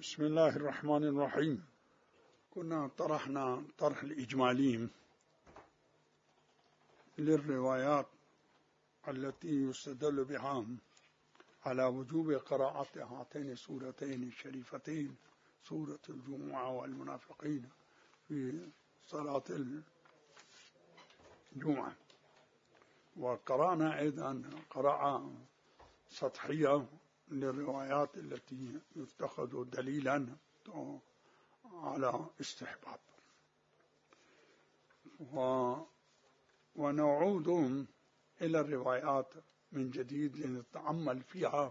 بسم الله الرحمن الرحيم. كنا طرحنا طرح الإجمالي للروايات التي يستدل بها على وجوب قراءة هاتين السورتين الشريفتين، سورة الجمعة والمنافقين، في صلاة الجمعة. وقرأنا أيضا قراءة سطحية للروايات التي يتخذ دليلا على استحباب. ونعود إلى الروايات من جديد لنتأمل فيها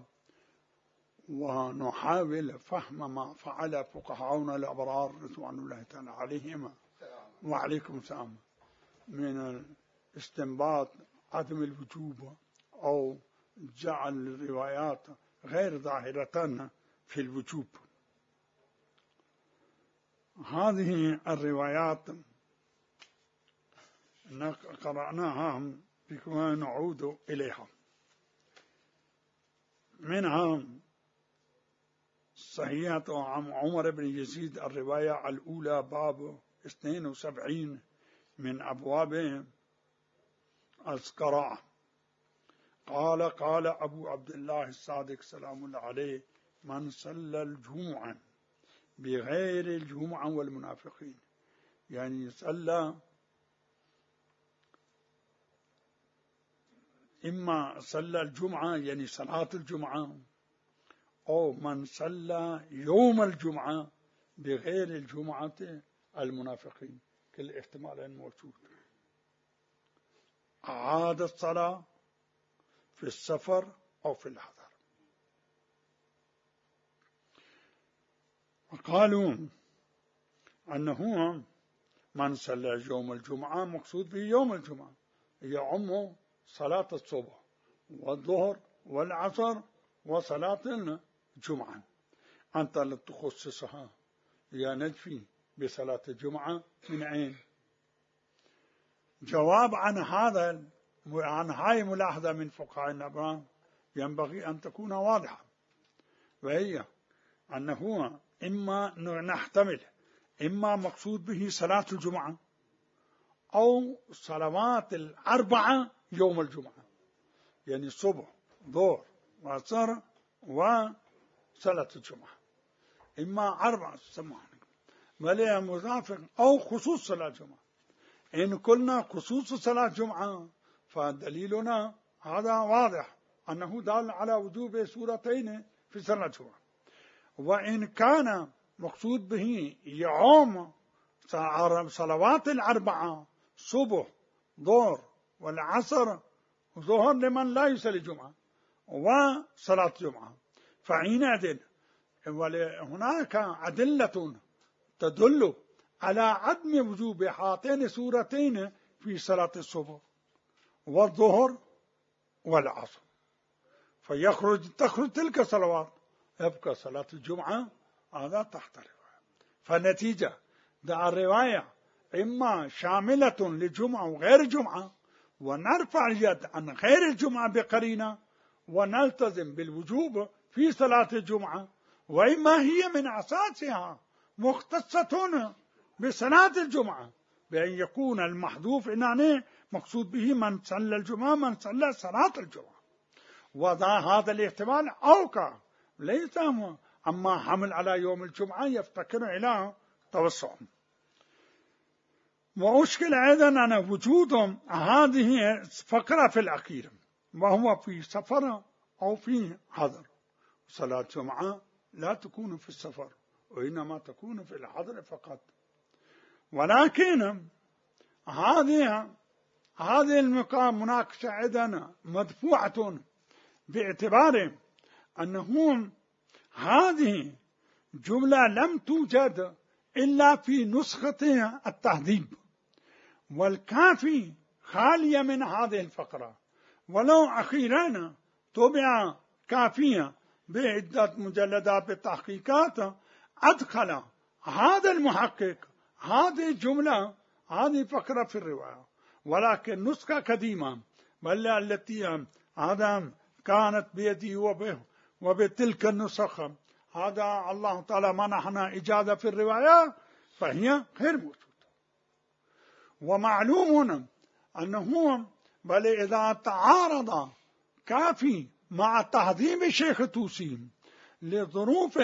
ونحاول فهم ما فعل فقهاؤنا الأبرار رضوان الله تعالى عليهم وعليكم السلام من استنباط عدم الوجوب أو جعل الروايات غير ظاهرة في الوجوب. هذه الروايات قرأناها بكما نعود إليها. منها صحيحة عن عمر بن يزيد الرواية الأولى باب 72 من أبواب القراءة. قال أبو عبد الله الصادق سلام الله عليه: من صلى الجمعة بغير الجمعة والمنافقين، يعني صلى إما صلى الجمعة يعني صلاة الجمعة، أو من صلى يوم الجمعة بغير الجمعة المنافقين، كل احتمالين موجود. أعاد الصلاة في السفر أو في الحضر. وقالوا أنه من صلى يوم الجمعة مقصود به يوم الجمعة، يعم صلاة الصبح والظهر والعصر وصلاة الجمعة. أنت لتخصصها يا نجفي بصلاة الجمعة من أين؟ جواب عن هاي ملاحظة من فقهاء الأبرار ينبغي أن تكون واضحة، وهي أنه إما نحتمل إما مقصود به صلاة الجمعة أو صلوات الأربعة يوم الجمعة، يعني الصبح ظهر وعصر وصلاة الجمعة، إما أربعة ولا مضافق أو خصوص صلاة الجمعة. إن قلنا خصوص صلاة الجمعة فدليلنا هذا واضح أنه دال على وجوب سورتين في صلاة الجمعة. وإن كان مقصود به يعم صلوات الأربعة صبح ظهر والعصر، ظهر لمن لا يصلي الجمعة وصلاة الجمعة، فحينئذ هناك أدلة تدل على عدم وجوب هاتين السورتين في صلاة الصبح والظهر والعصر، تخرج تلك الصلوات، يبقى صلاة الجمعة هذا تحت الرواية. فالنتيجة دع الرواية إما شاملة للجمعة وغير الجمعة، ونرفع اليد عن غير الجمعة بقرينة ونلتزم بالوجوب في صلاة الجمعة، وإما هي من أساسها مختصة بصلاة الجمعة، بأن يكون المحذوف إنه مقصود به من صلى الجمعة من صلى صلاة الجمعة. وهذا الاحتمال أوقع ليس أما حمل على يوم الجمعة يفتكر إلى توسع. وأشكل أيضا أن وجود هذه فقرة في الأخير وهو في سفر أو في حضر. صلاة الجمعة لا تكون في السفر وإنما تكون في الحضر فقط. ولكن هذه المقام مناقشة أيضا مدفوعة باعتبار أنه هذه جملة لم توجد إلا في نسخة التهذيب، والكافي خالية من هذه الفقرة، ولو أخيرا طبع كافية بعدة مجلدات بالتحقيقات أدخل هذا المحقق هذه الجملة هذه فقرة في الرواية، ولكن نسخة قديمة بل التي هذا كانت بيدي وبتلك النسخ هذا الله تعالى منحنا إجازة في الرواية فهي غير موجودة. ومعلوم أنه بل إذا تعارض كافي مع تهذيب الشيخ توسي لظروف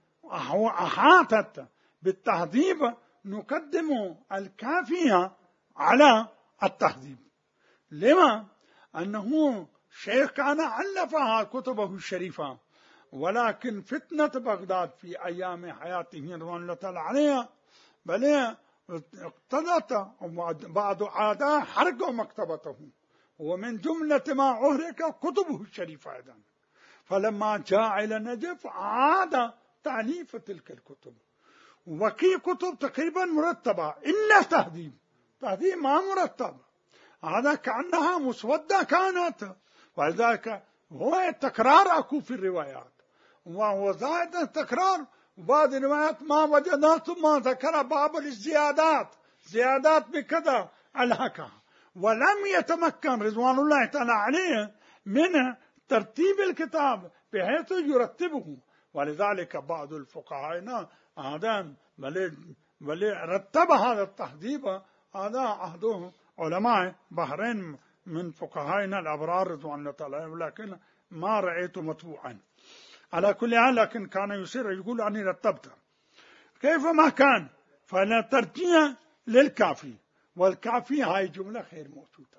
أحاطت بالتهذيب نقدم الكافية على التهذيب. لما؟ أنه شيخ كان ألفها كتبه الشريفة، ولكن فتنة بغداد في أيام حياته رضوان الله تعالى عليها بل اقتضت بعض أعداء حرقوا مكتبته، ومن جملة ما أهرك كتبه الشريفة أيضا. فلما جاء إلى النجف عاد تأليف تلك الكتب، وكي كتب تقريبا مرتبة إلا تهذيب ما مرتب، هذا كأنها مسودة كانت. ولذلك هو تكرار أكو في الروايات، وهو زائد التكرار. وبعض الروايات ما وجدنا ثم ذكر باب الزيادات، زيادات بكذا الهكا، ولم يتمكن رضوان الله تعالى عليه من ترتيب الكتاب بحيث يرتبه. ولذلك بعض الفقهاء هذا بل رتب هذا التهذيب، هذا عهده علماء بحرين من فقهائنا الأبرار رضوان الله تعالى، ولكن ما رأيت مطبوعا. على كل حال لكن كان يصير يقول أني رتبت كيف ما كان، فلا ترجيع للكافي، والكافي هاي جملة غير موجودة.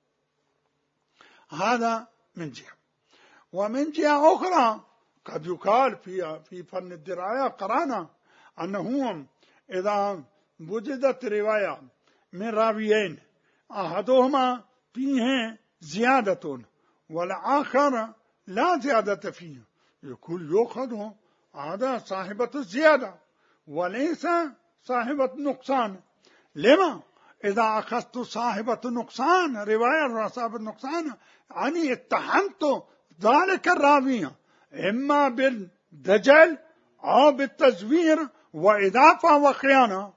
هذا من جهة. ومن جهة أخرى قد يقال في فن الدراية قرانا أنه إذا وجدت رواية من راويين أحدهما فيه زيادة والآخر لا زيادة فيه، يقول يأخذ هذا صاحبة الزيادة وليس صاحبة نقصان. لما؟ إذا أخذت صاحبة نقصان رواية صاحبة نقصان يعني اتهمت ذلك الراوي إما بالدجل أو بالتزوير وإضافة وخيانة.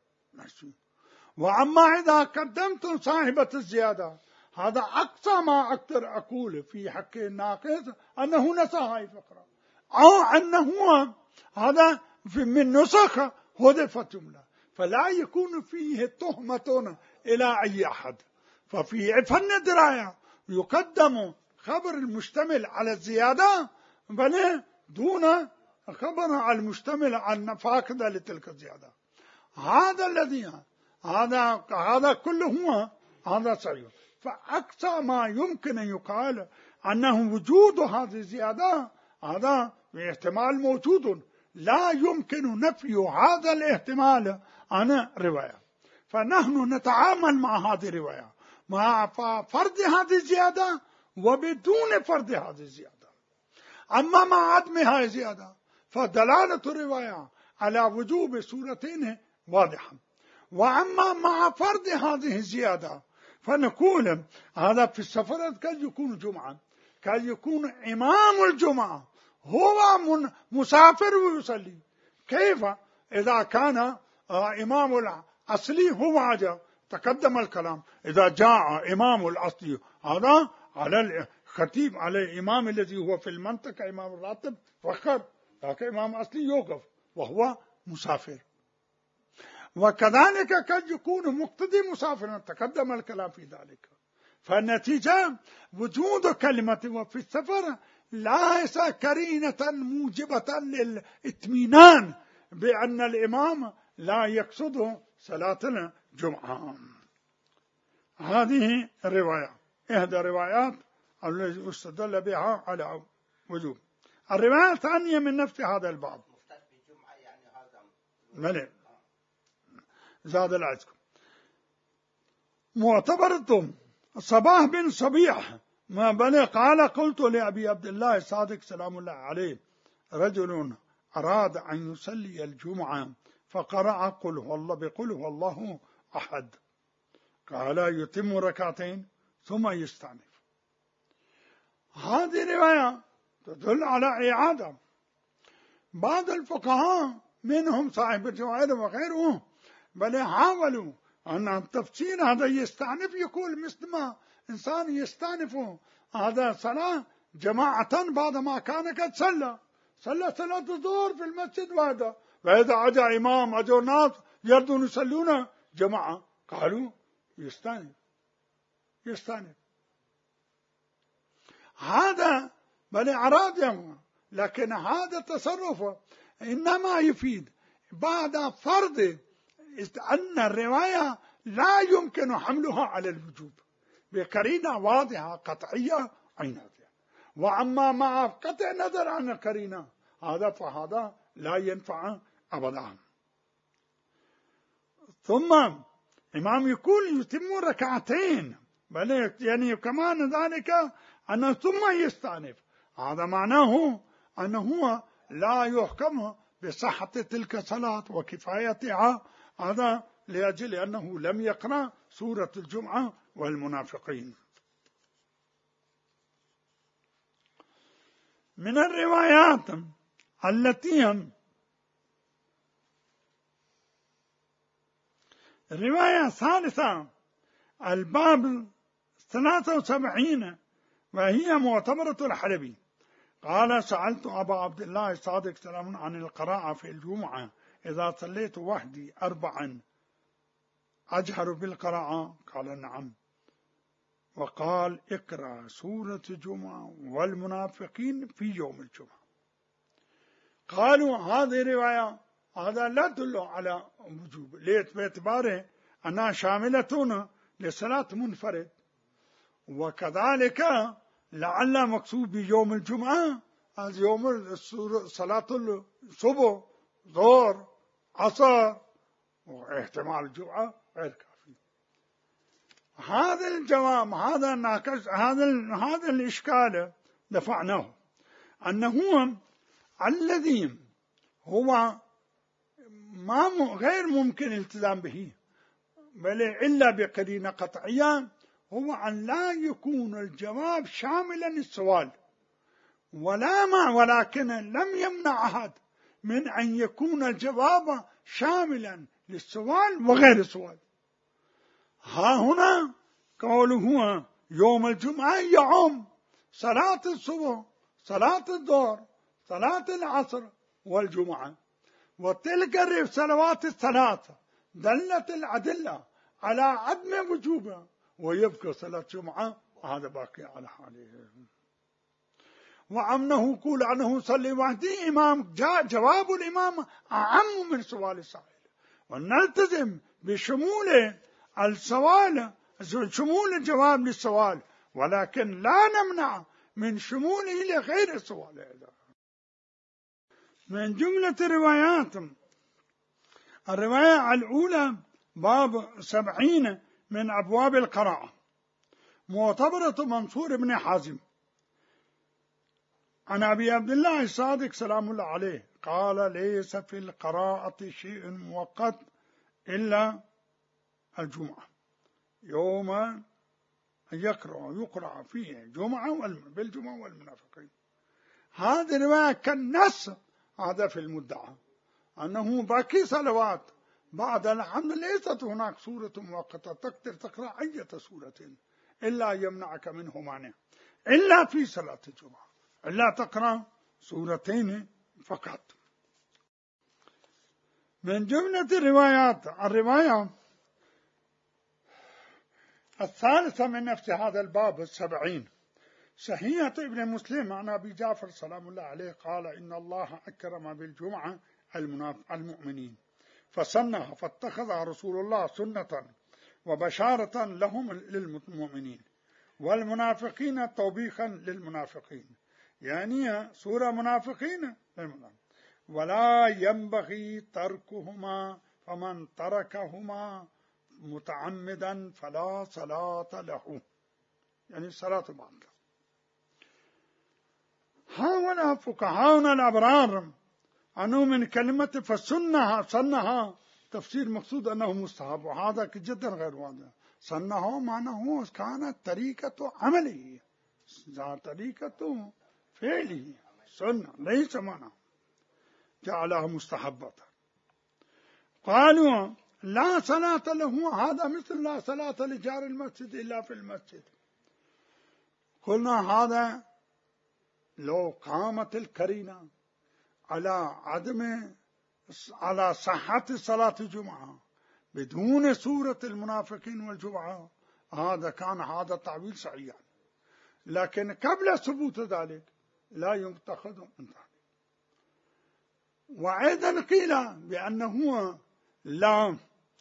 وأما إذا قدمت صاحبة الزيادة هذا أقصى ما أقدر أقول في حق الناقص أنه نسى هاي الفقرة، أو أنه هذا من نسخ حذفت جملة، فلا يكون فيه تهمة إلى أي أحد. ففي فن الدراية يقدم خبر المشتمل على الزيادة بل دون خبر على المشتمل على فاقد لتلك الزيادة. هذا الذي هذا كله هذا صحيح. فأقصى ما يمكن أن يقال أنه وجود هذه الزيادة هذا احتمال موجود، لا يمكن نفي هذا الاحتمال عن رواية. فنحن نتعامل مع هذه الرواية مع فرض هذه الزيادة وبدون فرض هذه الزيادة. أما مع عدم هذه الزيادة فدلالة الرواية على وجوب صورتين واضحة. وأما مع فرض هذه الزيادة فنقول هذا في السفر قد يكون جمعة، قد يكون إمام الجمعة هو مسافر ويصلي. كيف إذا كان إمام الأصلي هو عجب؟ تقدم الكلام إذا جاء إمام الأصلي هذا على الخطيب على الإمام الذي هو في المنطقة إمام الراتب فخر، لكن إمام الأصلي يوقف وهو مسافر. وكذلك قد يكون مقتدي مسافرا، تقدم الكلام في ذلك. فالنتيجة وجود كلمة وفي السفر ليس قرينة موجبة للإطمئنان بأن الإمام لا يقصد صلاة الجمعة. هذه الرواية إحدى الروايات التي استدل بها على وجوب. الرواية الثانية من نفس هذا الباب ملئ زاد العزكم معتبرتم صباح بن صبيح ما بني قال قلت لأبي عبد الله الصادق سلام الله عليه رجل أراد أن يصلي الجمعة فقرأ قل هو الله بقل هو الله أحد، قال يتم ركعتين ثم يستأنف. هذه رواية تدل على إعادة. بعض الفقهاء منهم صاحب الجواهر وغيره بل حاولوا أن تفسير هذا يستأنف يقول مثل ما إنسان يستأنف هذا صلاة جماعة بعد ما كان قد صلى صلى صلاة الظهر في المسجد وحده، فإذا أجا إمام أجا ناس يردون يصلون جماعة قالوا يستانف. هذا بني أراد، لكن هذا التصرف إنما يفيد بعد فرض أن الرواية لا يمكن حملها على الوجوب بقرينة واضحة قطعية عينية. وأما مع قطع نظر عن القرينة فهذا لا ينفع أبدا. ثم إمام يقول يتم ركعتين، بل يعني كمان ذلك أنه ثم يستأنف، هذا معناه أنه لا يحكم بصحة تلك الصلاة وكفايتها، هذا لأجل أنه لم يقرأ سورة الجمعة والمنافقين. من الروايات التي الرواية الثالثة الباب 73 وهي معتبرة الحلبي قال سألت أبا عبد الله الصادق سلام عن القراءة في الجمعة إذا صليت وحدي 4 أجهر بالقراءة؟ قال نعم. وقال اقرأ سورة الجمعة والمنافقين في يوم الجمعة. قالوا هذه رواية هذا لا تدل على وجوب، باعتباره أنها شاملة لصلاة منفرد، وكذلك لعل مقصود بيوم الجمعة يوم صلاة الصبح ظهر عصر، واحتمال الجمعة غير كافي. هذا الجواب هذا ناقش هذا الإشكال دفعناه، أنه الذي هو غير ممكن الالتزام به بل إلا بقرينة قطعية، هو أن لا يكون الجواب شاملا للسؤال، ولكن لم يمنع أحد من أن يكون الجواب شاملا للسؤال وغير السؤال. ها هنا قوله يوم الجمعة يعم صلاة الصبح صلاة الظهر صلاة العصر والجمعة، وتلك الصلوات الثلاثة دلت الأدلة على عدم وجوبها، ويبقى صلاة الجمعة هذا باقي على حاله. وأنه يقول أنه صلي وحده إمام، جاء جواب الإمام أعم من سؤال السائل، ونلتزم بشمول السؤال شمول الجواب للسؤال، ولكن لا نمنع من شموله لغير السؤال. من جملة الروايات الرواية الأولى باب 70 من أبواب القراءة معتبرة منصور بن حازم عن أبي عبد الله الصادق سلام الله عليه قال ليس في القراءة شيء مؤقت إلا الجمعة، يوم يقرأ فيه بالجمعة والمنافقين. هذه الرواية كالنص هذا في المدعى أنه باقي صلوات بعد الحمد ليست هناك سورة مؤقتة تقدر تقرأ أي سورة إلا يمنعك منه مانع، إلا في صلاة الجمعة إلا تقرأ سورتين فقط. من جملة الروايات الرواية الثالثة من نفس هذا الباب 70 صحيحة ابن مسلم عن أبي جعفر سلام الله عليه قال إن الله أكرم بالجمعة المؤمنين فسنها فاتخذها رسول الله سنة وبشارة لهم للمؤمنين، والمنافقين توبيخا للمنافقين، يعني سورة منافقين للمنافقين، ولا ينبغي تركهما فمن تركهما متعمدا فلا صلاة له، يعني صلاة باطلة. هؤلاء فقهاؤنا الأبرار أنه من كلمة فسنها تفسير مقصود أنه مستحب، وهذا جدا غير واضح. سنه معناه كانت طريقة عمله طريقة فعله، سنة ليس معناه جعلها مستحبة. قالوا لا صلاة له، هذا مثل لا صلاة لجار المسجد إلا في المسجد. قلنا هذا لو قامت القرينة على صحة صلاة الجمعة بدون سورة المنافقين والجمعة، هذا التعبير صحيح، لكن قبل ثبوت ذلك لا يتخذ من ذلك. وأيضا قيل بأنه لا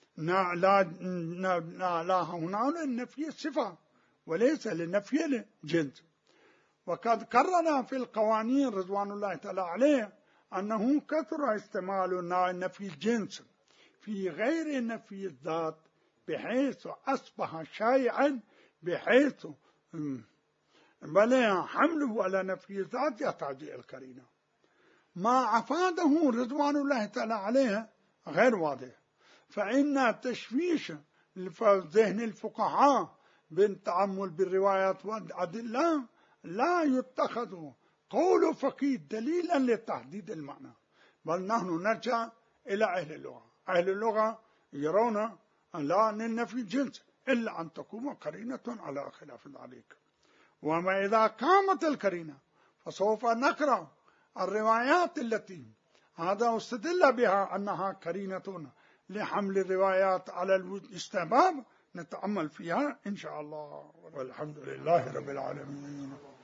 هنا لنفي الصفة وليس لنفي الجنس. وقد قرر في القوانين رضوان الله تعالى عليه أنه كثر استعمال نفي الجنس في غير نفي الذات بحيث أصبح شائعا، بحيث بل حمله على نفي الذات يحتاج إلى القرينة. ما أفاده رضوان الله تعالى عليه غير واضح، فإن تشويش ذهن الفقهاء بالتأمل بالروايات والأدلة لا يتخذ قول فقيه دليلا لتحديد المعنى، بل نحن نرجع إلى أهل اللغة. أهل اللغة يرون أن لا ننفي الجنس إلا أن تقوم قرينة على خلاف ذلك. وما إذا قامت القرينة فسوف نقرأ الروايات التي هذا استدل بها أنها قرينة لحمل الروايات على الاستحباب، نتأمل فيها إن شاء الله. والحمد لله رب العالمين.